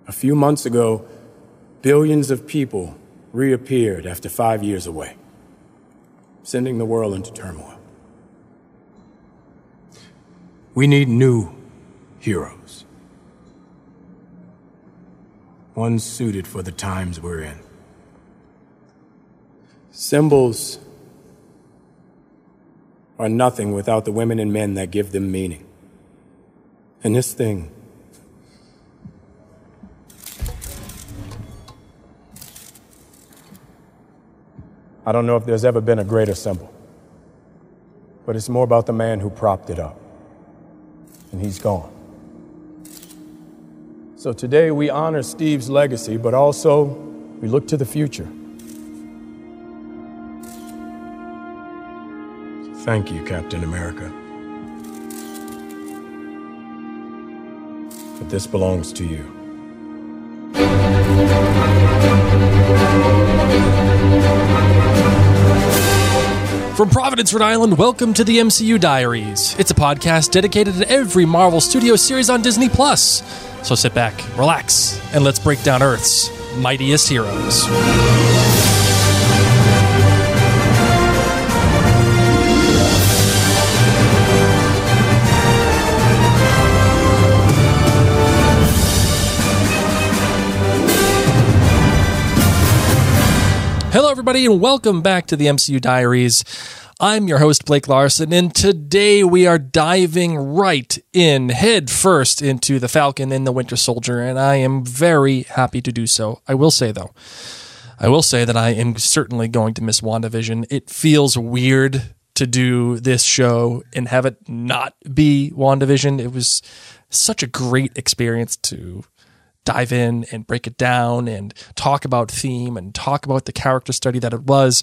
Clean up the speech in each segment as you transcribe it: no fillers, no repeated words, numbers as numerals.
A few months ago, billions of people reappeared after 5 years away, sending the world into turmoil. We need new heroes. Ones suited for the times we're in. Symbols are nothing without the women and men that give them meaning. And this thing, I don't know if there's ever been a greater symbol, but it's more about the man who propped it up. And he's gone. So today we honor Steve's legacy, but also we look to the future. Thank you, Captain America. But this belongs to you. From Providence, Rhode Island, welcome to the MCU Diaries. It's a podcast dedicated to every Marvel Studios series on Disney+. So sit back, relax, and let's break down Earth's mightiest heroes. Hello, everybody, and welcome back to the MCU Diaries. I'm your host, Blake Larson, and today we are diving right in, head first, into The Falcon and the Winter Soldier, and I am very happy to do so. I will say that I am certainly going to miss WandaVision. It feels weird to do this show and have it not be WandaVision. It was such a great experience to dive in and break it down and talk about theme and talk about the character study that it was.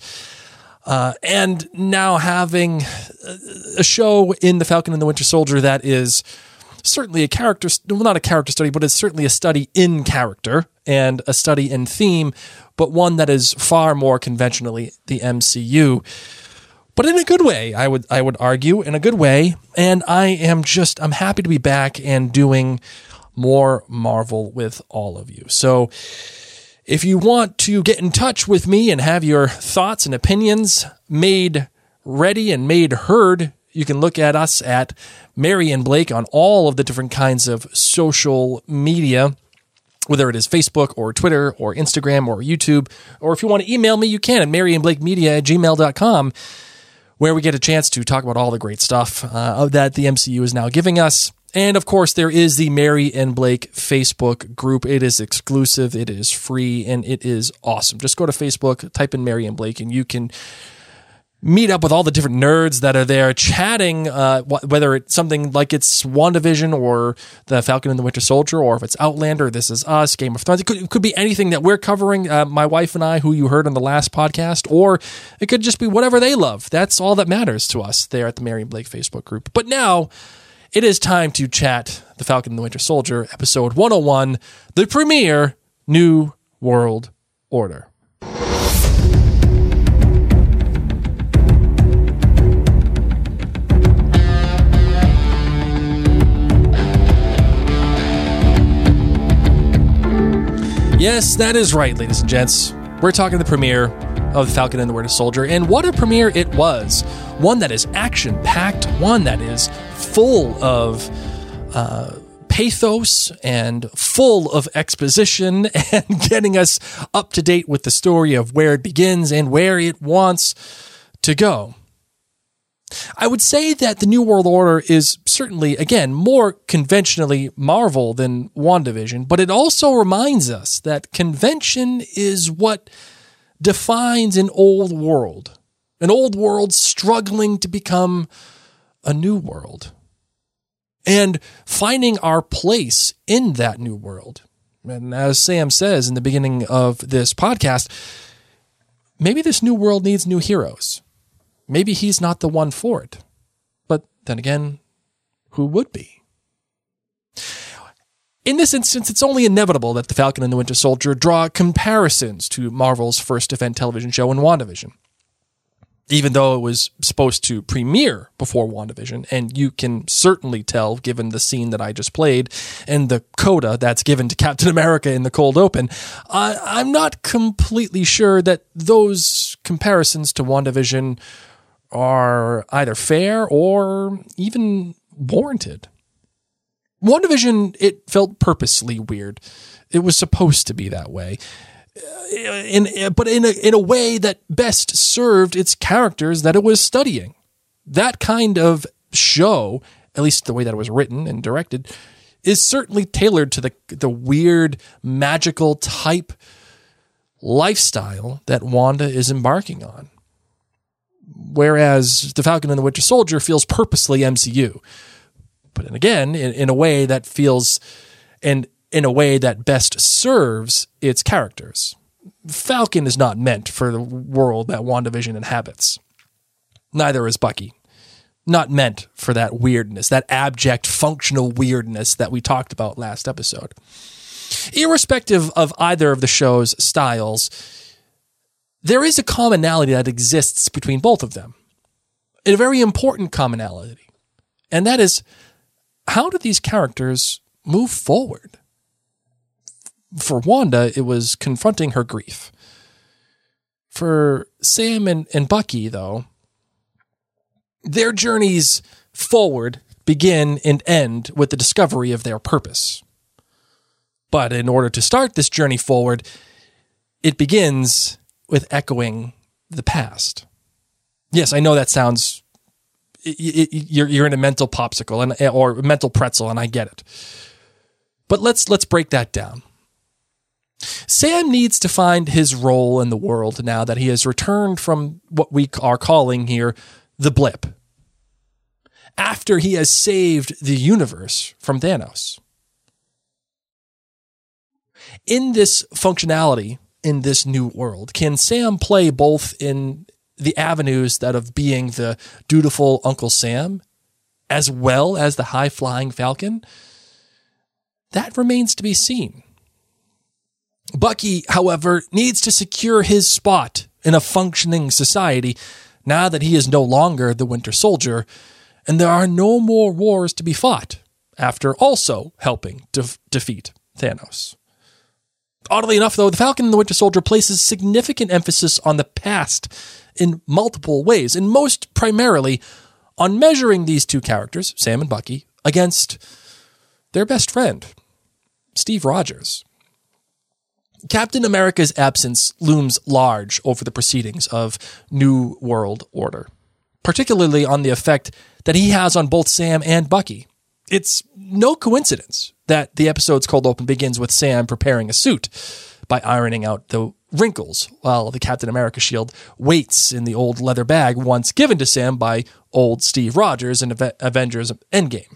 And now having a show in The Falcon and the Winter Soldier that is certainly a character, well, not a character study, but it's certainly a study in character and a study in theme, but one that is far more conventionally the MCU. But in a good way, I would argue, in a good way. And I'm happy to be back and doing more Marvel with all of you. So if you want to get in touch with me and have your thoughts and opinions made ready and made heard, you can look at us at Mary and Blake on all of the different kinds of social media, whether it is Facebook or Twitter or Instagram or YouTube, or if you want to email me, you can at maryandblakemedia@gmail.com, where we get a chance to talk about all the great stuff that the MCU is now giving us. And, of course, there is the Mary and Blake Facebook group. It is exclusive, it is free, and it is awesome. Just go to Facebook, type in Mary and Blake, and you can meet up with all the different nerds that are there chatting, whether it's something like it's WandaVision or The Falcon and the Winter Soldier, or if it's Outlander, This Is Us, Game of Thrones. It could be anything that we're covering, my wife and I, who you heard on the last podcast, or it could just be whatever they love. That's all that matters to us there at the Mary and Blake Facebook group. But now it is time to chat The Falcon and the Winter Soldier, episode 101, the premiere, New World Order. Yes, that is right, ladies and gents. We're talking the premiere of The Falcon and the Winter Soldier, and what a premiere it was. One that is action-packed, one that is full of pathos and full of exposition and getting us up to date with the story of where it begins and where it wants to go. I would say that the New World Order is certainly, again, more conventionally Marvel than WandaVision, but it also reminds us that convention is what defines an old world struggling to become a new world, and finding our place in that new world. And as Sam says in the beginning of this podcast, maybe this new world needs new heroes. Maybe he's not the one for it. But then again, who would be? In this instance, it's only inevitable that The Falcon and the Winter Soldier draw comparisons to Marvel's first event television show in WandaVision. even though it was supposed to premiere before WandaVision. And you can certainly tell, given the scene that I just played and the coda that's given to Captain America in the cold open, I'm not completely sure that those comparisons to WandaVision are either fair or even warranted. WandaVision, it felt purposely weird. It was supposed to be that way. But in a way that best served its characters that it was studying. That kind of show, at least the way that it was written and directed, is certainly tailored to the weird, magical type lifestyle that Wanda is embarking on. Whereas The Falcon and the Winter Soldier feels purposely MCU. But then again, in a way that feels, and in a way that best serves its characters. Falcon is not meant for the world that WandaVision inhabits. Neither is Bucky. Not meant for that weirdness, that abject functional weirdness that we talked about last episode. Irrespective of either of the show's styles, there is a commonality that exists between both of them. A very important commonality. And that is, how do these characters move forward? For Wanda, it was confronting her grief. For Sam and Bucky, though, their journeys forward begin and end with the discovery of their purpose. But in order to start this journey forward, it begins with echoing the past. Yes, I know that sounds... You're in a mental popsicle or mental pretzel, and I get it. But let's break that down. Sam needs to find his role in the world now that he has returned from what we are calling here the blip. After he has saved the universe from Thanos. In this functionality, in this new world, can Sam play both in the avenues that of being the dutiful Uncle Sam, as well as the high-flying Falcon? That remains to be seen. Bucky, however, needs to secure his spot in a functioning society now that he is no longer the Winter Soldier, and there are no more wars to be fought after also helping to defeat Thanos. Oddly enough, though, the Falcon and the Winter Soldier places significant emphasis on the past in multiple ways, and most primarily on measuring these two characters, Sam and Bucky, against their best friend, Steve Rogers. Captain America's absence looms large over the proceedings of New World Order, particularly on the effect that he has on both Sam and Bucky. It's no coincidence that the episode's cold open begins with Sam preparing a suit by ironing out the wrinkles while the Captain America shield waits in the old leather bag once given to Sam by old Steve Rogers in Avengers Endgame.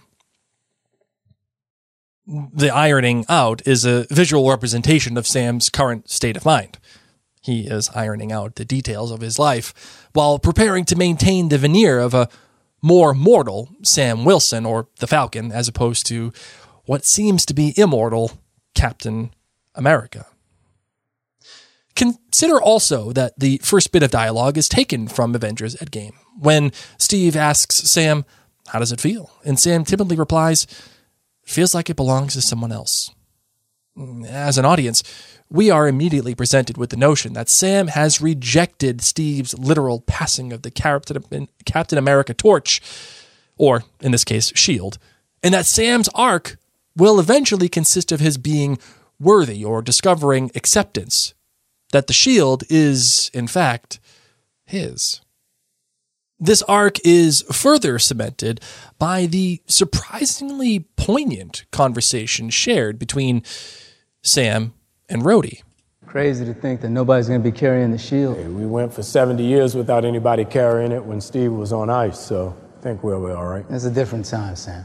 The ironing out is a visual representation of Sam's current state of mind. He is ironing out the details of his life while preparing to maintain the veneer of a more mortal Sam Wilson, or the Falcon, as opposed to what seems to be immortal Captain America. Consider also that the first bit of dialogue is taken from Avengers Endgame, when Steve asks Sam, "How does it feel?" And Sam timidly replies, "Feels like it belongs to someone else." As an audience, we are immediately presented with the notion that Sam has rejected Steve's literal passing of the Captain America torch, or in this case, shield, and that Sam's arc will eventually consist of his being worthy or discovering acceptance, that the shield is, in fact, his. This arc is further cemented by the surprisingly poignant conversation shared between Sam and Rhodey. Crazy to think that nobody's going to be carrying the shield. Hey, we went for 70 years without anybody carrying it when Steve was on ice, so I think we'll be all right. It's a different time, Sam.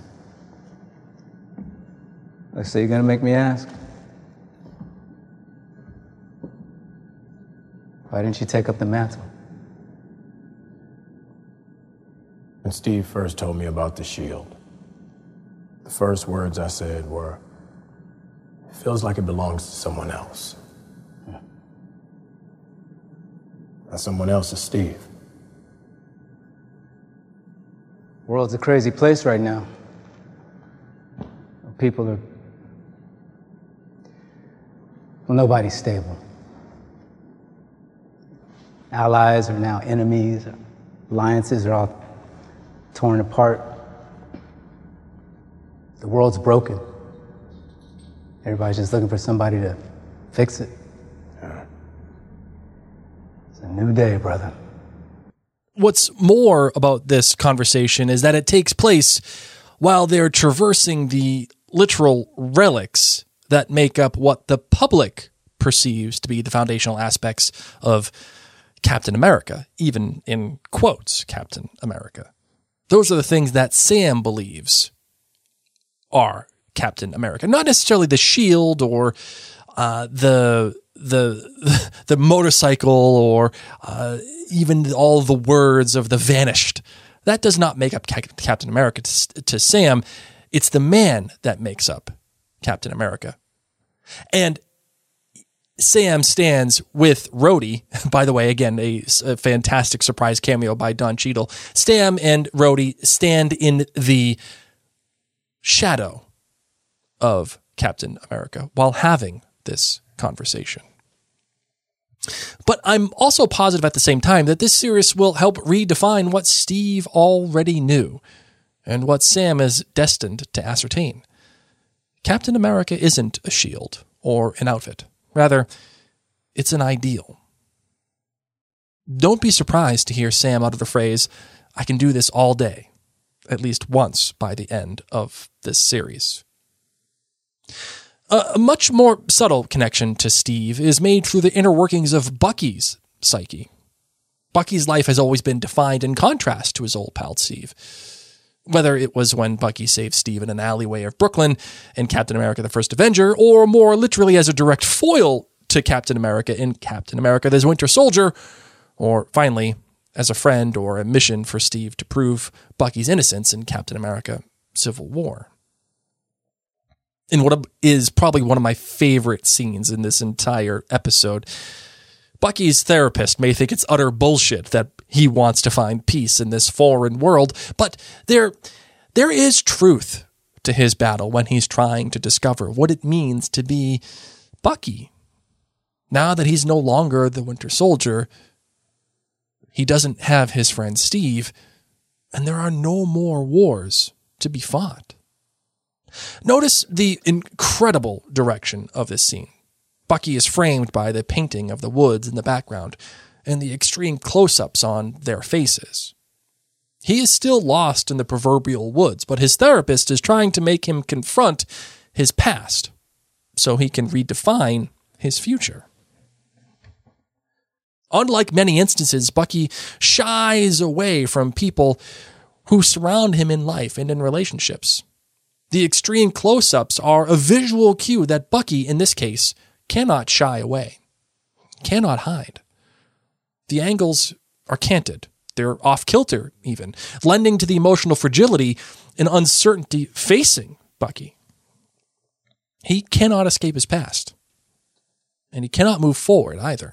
So you're going to make me ask? Why didn't you take up the mantle? When Steve first told me about the shield, the first words I said were, "It feels like it belongs to someone else." Yeah. That someone else is Steve. World's a crazy place right now. People are... Well, nobody's stable. Allies are now enemies. Alliances are all torn apart. The world's broken. Everybody's just looking for somebody to fix it. It's a new day, brother. What's more about this conversation is that it takes place while they're traversing the literal relics that make up what the public perceives to be the foundational aspects of Captain America, even in quotes, Captain America. Those are the things that Sam believes are Captain America. Not necessarily the shield or the motorcycle or even all the words of the Vanished. That does not make up Captain America to Sam. It's the man that makes up Captain America. And Sam stands with Rhodey. By the way, again, a fantastic surprise cameo by Don Cheadle. Sam and Rhodey stand in the shadow of Captain America while having this conversation. But I'm also positive at the same time that this series will help redefine what Steve already knew and what Sam is destined to ascertain. Captain America isn't a shield or an outfit. Rather, it's an ideal. Don't be surprised to hear Sam utter the phrase, "I can do this all day," at least once by the end of this series. A much more subtle connection to Steve is made through the inner workings of Bucky's psyche. Bucky's life has always been defined in contrast to his old pal Steve. Whether it was when Bucky saved Steve in an alleyway of Brooklyn in Captain America the First Avenger, or more literally as a direct foil to Captain America in Captain America the Winter Soldier, or finally as a friend or a mission for Steve to prove Bucky's innocence in Captain America Civil War. In what is probably one of my favorite scenes in this entire episode, Bucky's therapist may think it's utter bullshit that he wants to find peace in this foreign world, but there is truth to his battle when he's trying to discover what it means to be Bucky. Now that he's no longer the Winter Soldier, he doesn't have his friend Steve, and there are no more wars to be fought. Notice the incredible direction of this scene. Bucky is framed by the painting of the woods in the background and the extreme close-ups on their faces. He is still lost in the proverbial woods, but his therapist is trying to make him confront his past so he can redefine his future. Unlike many instances, Bucky shies away from people who surround him in life and in relationships. The extreme close-ups are a visual cue that Bucky, in this case, cannot shy away, cannot hide. The angles are canted. They're off-kilter, even, lending to the emotional fragility and uncertainty facing Bucky. He cannot escape his past, and he cannot move forward either.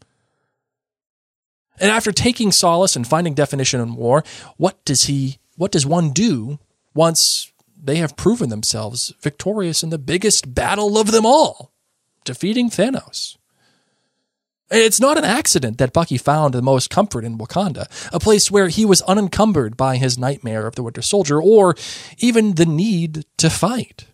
And after taking solace and finding definition in war, what does one do once they have proven themselves victorious in the biggest battle of them all, defeating Thanos? It's not an accident that Bucky found the most comfort in Wakanda, a place where he was unencumbered by his nightmare of the Winter Soldier or even the need to fight.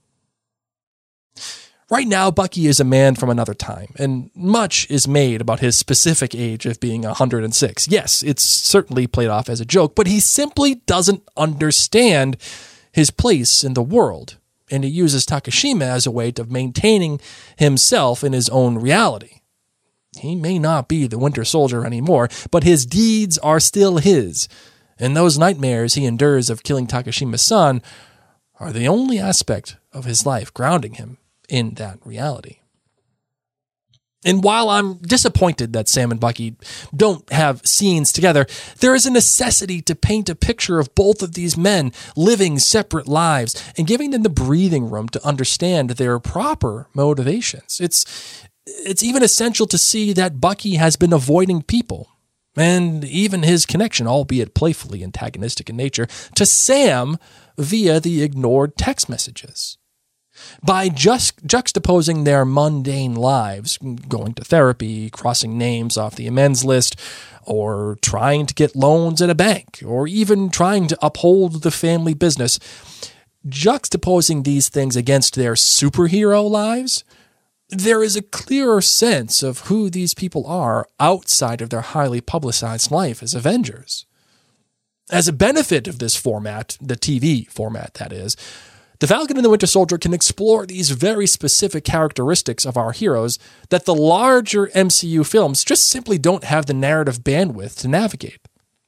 Right now, Bucky is a man from another time, and much is made about his specific age of being 106. Yes, it's certainly played off as a joke, but he simply doesn't understand his place in the world, and he uses Takashima as a way of maintaining himself in his own reality. He may not be the Winter Soldier anymore, but his deeds are still his, and those nightmares he endures of killing Takashima's son are the only aspect of his life grounding him in that reality. And while I'm disappointed that Sam and Bucky don't have scenes together, there is a necessity to paint a picture of both of these men living separate lives and giving them the breathing room to understand their proper motivations. It's even essential to see that Bucky has been avoiding people, and even his connection, albeit playfully antagonistic in nature, to Sam via the ignored text messages. By just juxtaposing their mundane lives, going to therapy, crossing names off the amends list, or trying to get loans at a bank, or even trying to uphold the family business, juxtaposing these things against their superhero lives, there is a clearer sense of who these people are outside of their highly publicized life as Avengers. As a benefit of this format, the TV format that is, The Falcon and the Winter Soldier can explore these very specific characteristics of our heroes that the larger MCU films just simply don't have the narrative bandwidth to navigate.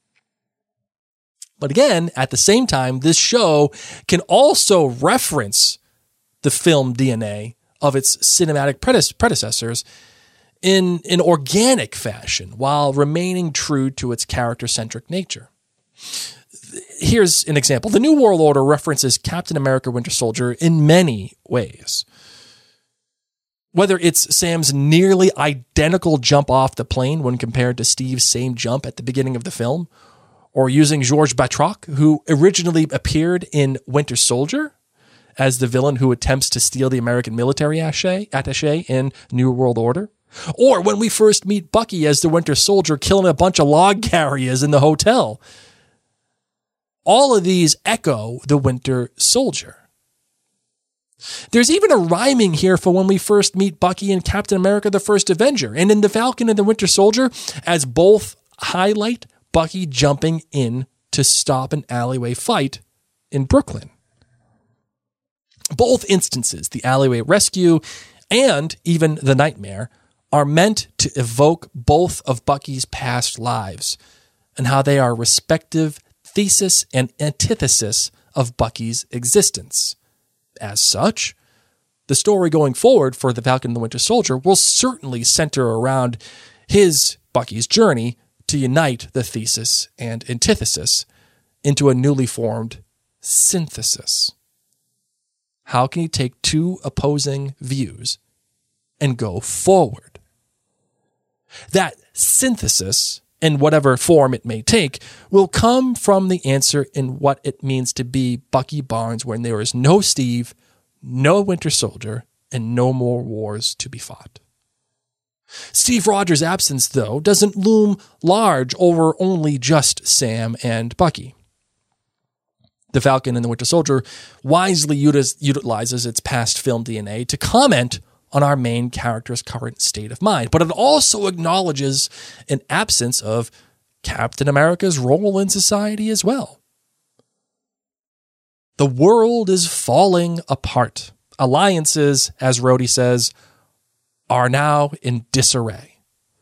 But again, at the same time, this show can also reference the film DNA of its cinematic predecessors in an organic fashion while remaining true to its character-centric nature. Here's an example. The New World Order references Captain America Winter Soldier in many ways. Whether it's Sam's nearly identical jump off the plane when compared to Steve's same jump at the beginning of the film, or using Georges Batroc, who originally appeared in Winter Soldier as the villain who attempts to steal the American military attaché in New World Order, or when we first meet Bucky as the Winter Soldier killing a bunch of log carriers in the hotel. All of these echo the Winter Soldier. There's even a rhyming here for when we first meet Bucky and Captain America the First Avenger, and in The Falcon and the Winter Soldier, as both highlight Bucky jumping in to stop an alleyway fight in Brooklyn. Both instances, the alleyway rescue and even the nightmare, are meant to evoke both of Bucky's past lives and how they are respective thesis and antithesis of Bucky's existence. As such, the story going forward for The Falcon and the Winter Soldier will certainly center around Bucky's journey to unite the thesis and antithesis into a newly formed synthesis. How can he take two opposing views and go forward? That synthesis, in whatever form it may take, will come from the answer in what it means to be Bucky Barnes when there is no Steve, no Winter Soldier, and no more wars to be fought. Steve Rogers' absence, though, doesn't loom large over only just Sam and Bucky. The Falcon and the Winter Soldier wisely utilizes its past film DNA to comment on our main character's current state of mind, but it also acknowledges an absence of Captain America's role in society as well. The world is falling apart. Alliances, as Rhodey says, are now in disarray.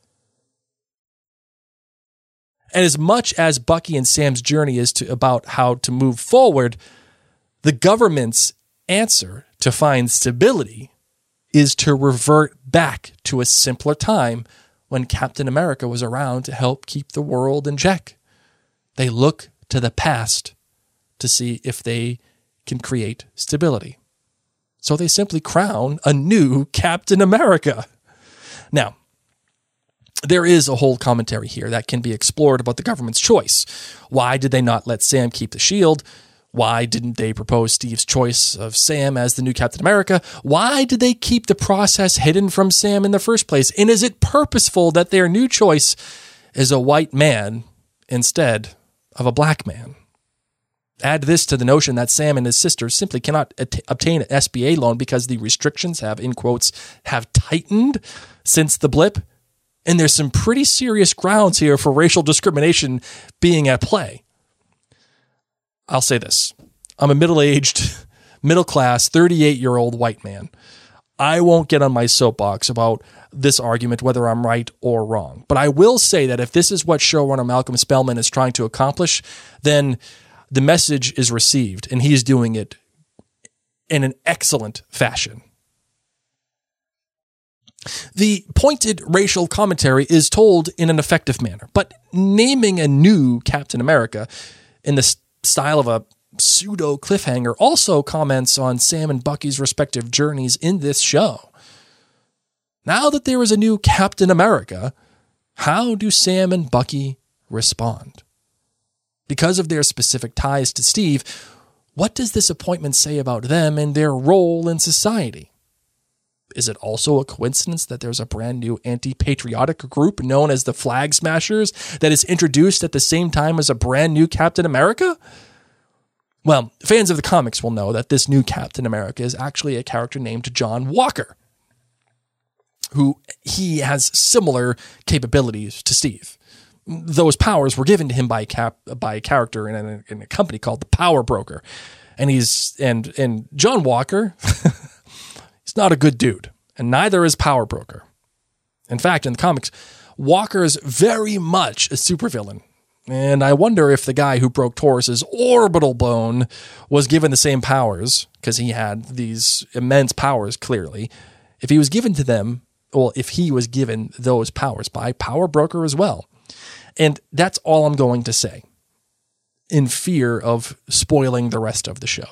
And as much as Bucky and Sam's journey is about how to move forward, the government's answer to find stability is to revert back to a simpler time when Captain America was around to help keep the world in check. They look to the past to see if they can create stability. So they simply crown a new Captain America. Now, there is a whole commentary here that can be explored about the government's choice. Why did they not let Sam keep the shield? Why didn't they propose Steve's choice of Sam as the new Captain America? Why did they keep the process hidden from Sam in the first place? And is it purposeful that their new choice is a white man instead of a black man? Add this to the notion that Sam and his sister simply cannot obtain an SBA loan because the restrictions have, in quotes, have tightened since the blip. And there's some pretty serious grounds here for racial discrimination being at play. I'll say this. I'm a middle-aged, middle-class, 38-year-old white man. I won't get on my soapbox about this argument, whether I'm right or wrong. But I will say that if this is what showrunner Malcolm Spellman is trying to accomplish, then the message is received, and he's doing it in an excellent fashion. The pointed racial commentary is told in an effective manner, but naming a new Captain America in the style of a pseudo cliffhanger also comments on Sam and Bucky's respective journeys in this show. Now that there is a new Captain America, How do Sam and Bucky respond? Because of their specific ties to Steve, what does this appointment say about them and their role in society? Is it also a coincidence that there's a brand new anti-patriotic group known as the Flag Smashers that is introduced at the same time as a brand new Captain America? Well, fans of the comics will know that this new Captain America is actually a character named John Walker, who he has similar capabilities to Steve. Those powers were given to him by a character in a company called the Power Broker. And John Walker, he's not a good dude, and neither is Power Broker. In fact, in the comics, Walker is very much a supervillain. And I wonder if the guy who broke Taurus's orbital bone was given the same powers, because he had these immense powers, clearly. If he was given to them, well, if he was given those powers by Power Broker as well. And that's all I'm going to say, in fear of spoiling the rest of the show.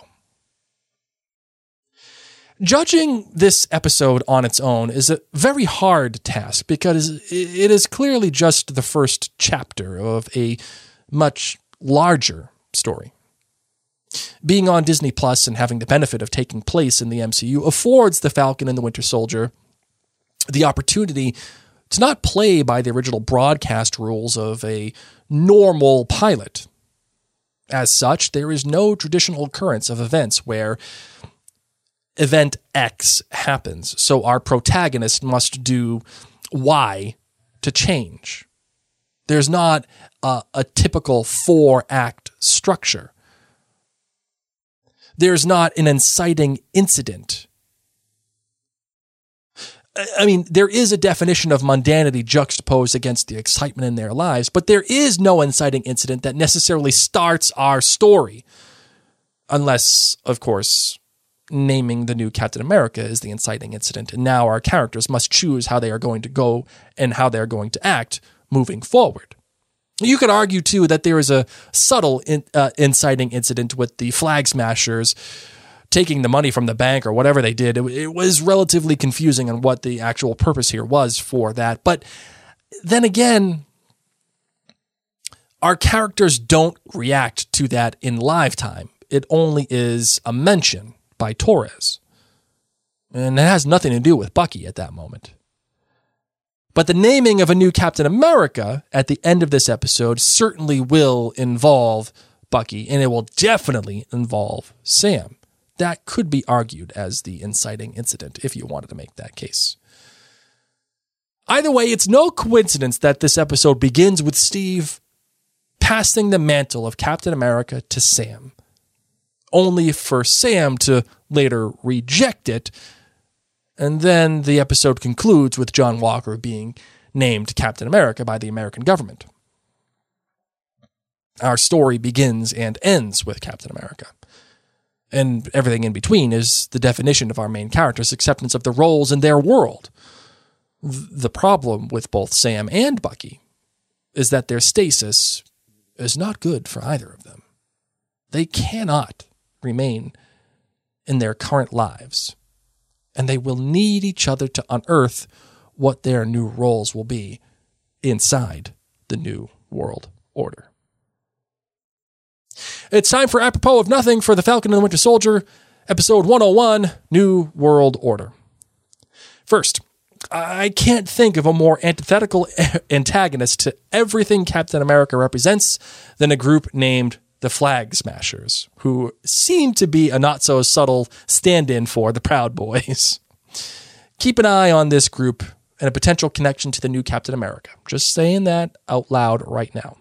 Judging this episode on its own is a very hard task because it is clearly just the first chapter of a much larger story. Being on Disney Plus and having the benefit of taking place in the MCU affords the Falcon and the Winter Soldier the opportunity to not play by the original broadcast rules of a normal pilot. As such, there is no traditional occurrence of events where event X happens, so our protagonist must do Y to change. There's not a typical 4-act structure. There's not an inciting incident. I mean, there is a definition of mundanity juxtaposed against the excitement in their lives, but there is no inciting incident that necessarily starts our story. Unless, of course, naming the new Captain America is the inciting incident, and now our characters must choose how they are going to go and how they're going to act moving forward. You could argue, too, that there is a subtle inciting incident with the Flag Smashers taking the money from the bank or whatever they did. It was relatively confusing on what the actual purpose here was for that. But then again, our characters don't react to that in live time. It only is a mention by Torres. And it has nothing to do with Bucky at that moment. But the naming of a new Captain America at the end of this episode certainly will involve Bucky, and it will definitely involve Sam. That could be argued as the inciting incident if you wanted to make that case. Either way, it's no coincidence that this episode begins with Steve passing the mantle of Captain America to Sam, only for Sam to later reject it, and then the episode concludes with John Walker being named Captain America by the American government. Our story begins and ends with Captain America. And everything in between is the definition of our main character's acceptance of the roles in their world. The problem with both Sam and Bucky is that their stasis is not good for either of them. They cannot remain in their current lives, and they will need each other to unearth what their new roles will be inside the New World Order. It's time for Apropos of Nothing for The Falcon and the Winter Soldier, episode 101, New World Order. First, I can't think of a more antithetical antagonist to everything Captain America represents than a group named the Flag Smashers, who seem to be a not-so-subtle stand-in for the Proud Boys. Keep an eye on this group and a potential connection to the new Captain America. Just saying that out loud right now.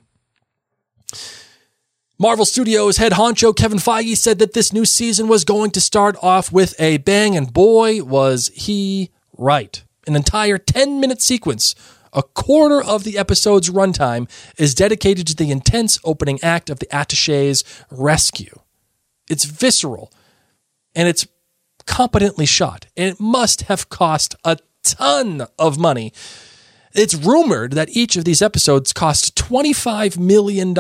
Marvel Studios head honcho Kevin Feige said that this new season was going to start off with a bang, and boy, was he right. An entire 10-minute sequence, a quarter of the episode's runtime, is dedicated to the intense opening act of the Attaché's rescue. It's visceral, and it's competently shot, and it must have cost a ton of money. It's rumored that each of these episodes cost $25 million.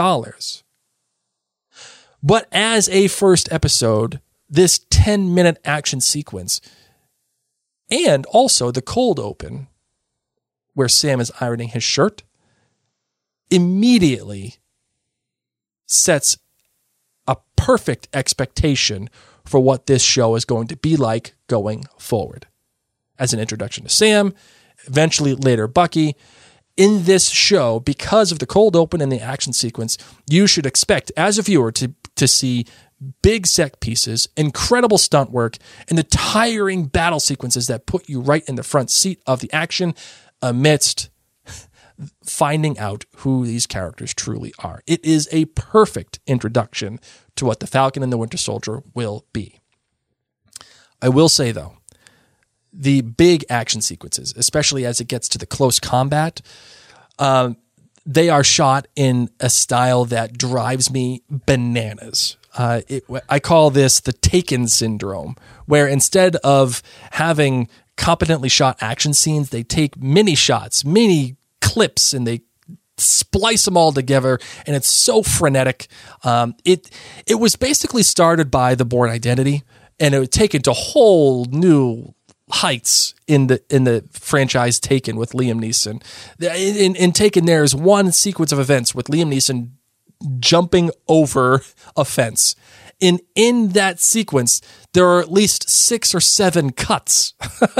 But as a first episode, this 10-minute action sequence, and also the cold open, where Sam is ironing his shirt, immediately sets a perfect expectation for what this show is going to be like going forward. As an introduction to Sam, eventually later Bucky. In this show, because of the cold open and the action sequence, you should expect, as a viewer, to see big set pieces, incredible stunt work, and the tiring battle sequences that put you right in the front seat of the action amidst finding out who these characters truly are. It is a perfect introduction to what the Falcon and the Winter Soldier will be. I will say, though, the big action sequences, especially as it gets to the close combat, they are shot in a style that drives me bananas. I call this the Taken syndrome, where instead of having competently shot action scenes, they take mini shots, mini clips, and they splice them all together, and it's so frenetic. It was basically started by The Bourne Identity, and it was taken to whole new heights in the franchise Taken with Liam Neeson. In Taken, there's one sequence of events with Liam Neeson jumping over a fence. In that sequence, there are at least 6 or 7 cuts.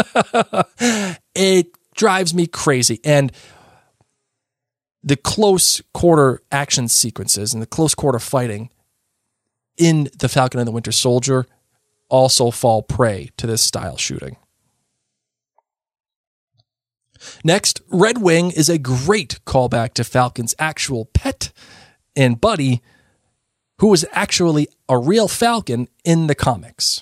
It drives me crazy. And the close quarter action sequences and the close quarter fighting in The Falcon and the Winter Soldier also fall prey to this style shooting. Next, Red Wing is a great callback to Falcon's actual pet and buddy, who was actually a real Falcon in the comics.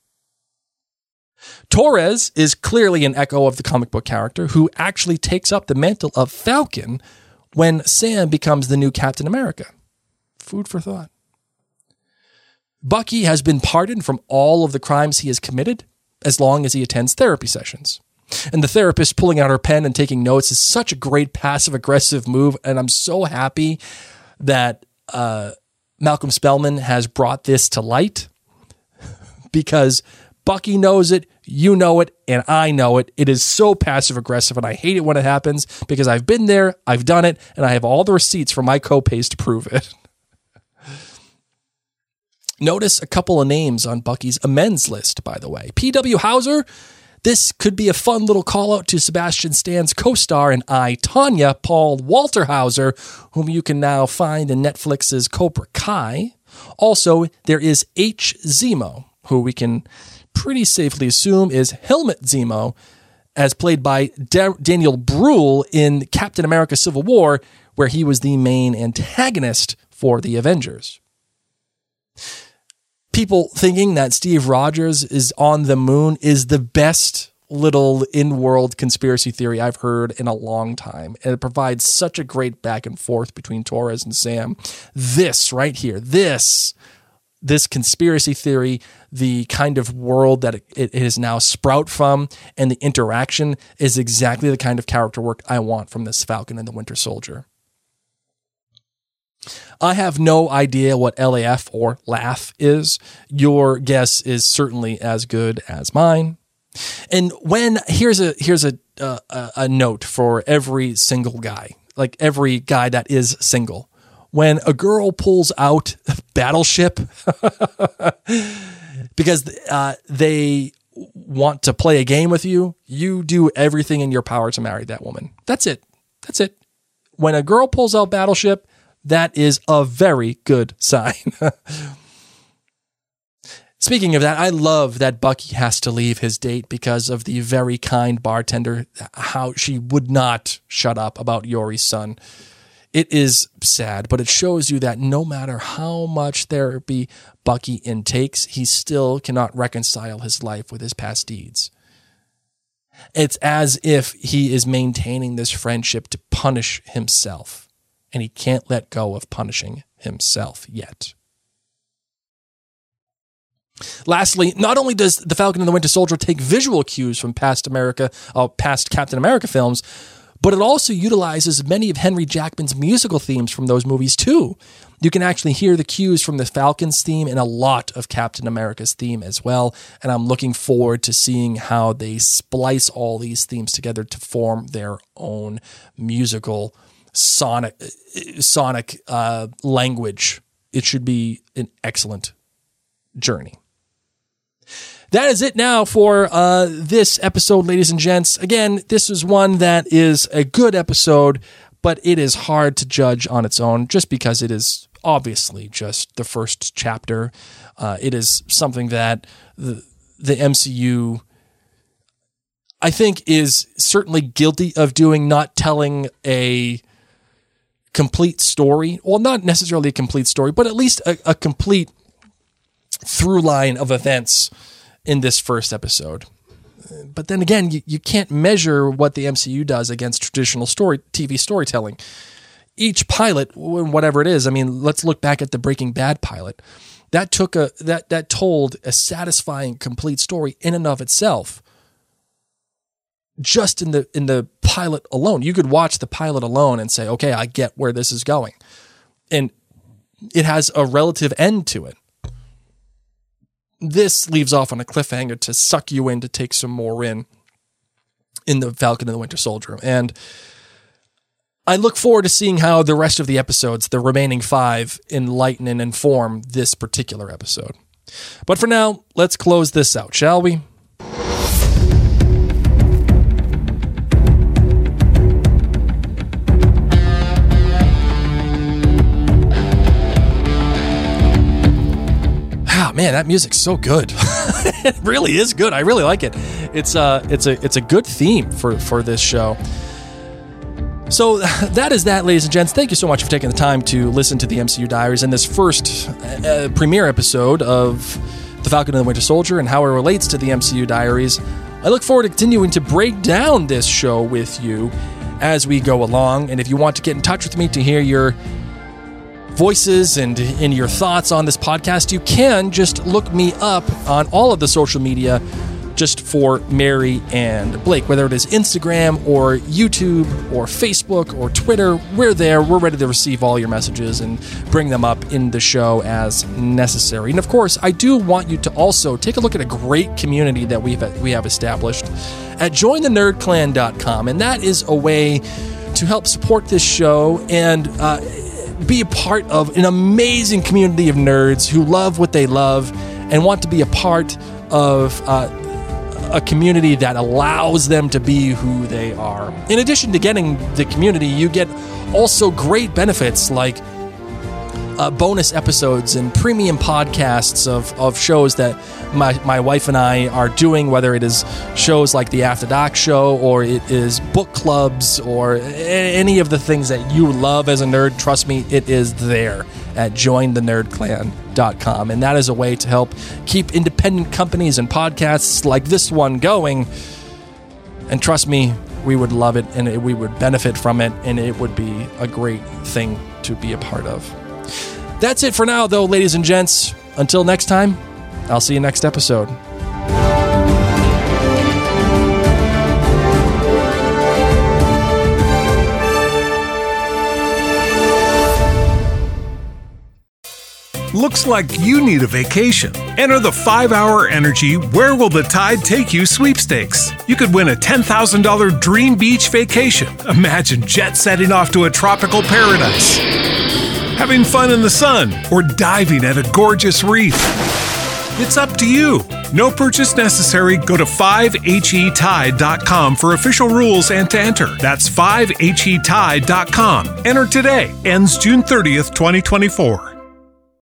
Torres is clearly an echo of the comic book character who actually takes up the mantle of Falcon when Sam becomes the new Captain America. Food for thought. Bucky has been pardoned from all of the crimes he has committed as long as he attends therapy sessions. And the therapist pulling out her pen and taking notes is such a great passive-aggressive move, and I'm so happy that Malcolm Spellman has brought this to light, because Bucky knows it, you know it, and I know it. It is so passive-aggressive, and I hate it when it happens, because I've been there, I've done it, and I have all the receipts for my co-pays to prove it. Notice a couple of names on Bucky's amends list, by the way. P.W. Hauser. This could be a fun little call out to Sebastian Stan's co-star in I, Tonya, Paul Walter Hauser, whom you can now find in Netflix's Cobra Kai. Also, there is H. Zemo, who we can pretty safely assume is Helmut Zemo, as played by Daniel Bruhl in Captain America Civil War, where he was the main antagonist for the Avengers. People thinking that Steve Rogers is on the moon is the best little in-world conspiracy theory I've heard in a long time. And it provides such a great back and forth between Torres and Sam. This right here, this conspiracy theory, the kind of world that it is now sprout from, and the interaction is exactly the kind of character work I want from this Falcon and the Winter Soldier. I have no idea what LAF or laugh is. Your guess is certainly as good as mine. And here's a note for every single guy, like every guy that is single. When a girl pulls out Battleship because they want to play a game with you, you do everything in your power to marry that woman. That's it. When a girl pulls out Battleship, that is a very good sign. Speaking of that, I love that Bucky has to leave his date because of the very kind bartender, how she would not shut up about Yori's son. It is sad, but it shows you that no matter how much therapy Bucky intakes, he still cannot reconcile his life with his past deeds. It's as if he is maintaining this friendship to punish himself. And he can't let go of punishing himself yet. Lastly, not only does The Falcon and the Winter Soldier take visual cues from past Captain America films, but it also utilizes many of Henry Jackman's musical themes from those movies too. You can actually hear the cues from the Falcon's theme and a lot of Captain America's theme as well, and I'm looking forward to seeing how they splice all these themes together to form their own musical sonic language. It should be an excellent journey. That is it now for this episode, ladies and gents. Again, this is one that is a good episode, but it is hard to judge on its own just because it is obviously just the first chapter. It is something that the MCU, I think, is certainly guilty of doing, not telling a complete story. Well, not necessarily a complete story, but at least a complete through line of events in this first episode. But then again, you can't measure what the MCU does against traditional TV storytelling. Each pilot, whatever it is, I mean, let's look back at the Breaking Bad pilot. That told a satisfying, complete story in and of itself. Just in the pilot alone, you could watch the pilot alone and say, okay, I get where this is going. And it has a relative end to it. This leaves off on a cliffhanger to suck you in to take some more in the Falcon and the Winter Soldier. And I look forward to seeing how the rest of the episodes, the remaining 5, enlighten and inform this particular episode. But for now, let's close this out, shall we? Man, that music's so good. It really is good. I really like it. It's a good theme for this show. So that is that, ladies and gents. Thank you so much for taking the time to listen to the MCU Diaries in this first premiere episode of The Falcon and the Winter Soldier and how it relates to the MCU Diaries. I look forward to continuing to break down this show with you as we go along. And if you want to get in touch with me to hear your voices and in your thoughts on this podcast, you can just look me up on all of the social media just for Mary and Blake, whether it is Instagram or YouTube or Facebook or Twitter. We're there. We're ready to receive all your messages and bring them up in the show as necessary. And of course, I do want you to also take a look at a great community that we have established at jointhenerdclan.com, and that is a way to help support this show and be a part of an amazing community of nerds who love what they love and want to be a part of a community that allows them to be who they are. In addition to getting the community, you get also great benefits like bonus episodes and premium podcasts of shows that my wife and I are doing, whether it is shows like the After Dark show or it is book clubs or any of the things that you love as a nerd. Trust me, it is there at jointhenerdclan.com. And that is a way to help keep independent companies and podcasts like this one going. And trust me, we would love it and we would benefit from it, and it would be a great thing to be a part of. That's it for now, though, ladies and gents. Until next time, I'll see you next episode. Looks like you need a vacation. Enter the 5-Hour Energy Where Will the Tide Take You sweepstakes. You could win a $10,000 dream beach vacation. Imagine jet setting off to a tropical paradise, having fun in the sun, or diving at a gorgeous reef. It's up to you. No purchase necessary. Go to 5HETide.com for official rules and to enter. That's 5HETide.com. Enter today. Ends June 30th, 2024.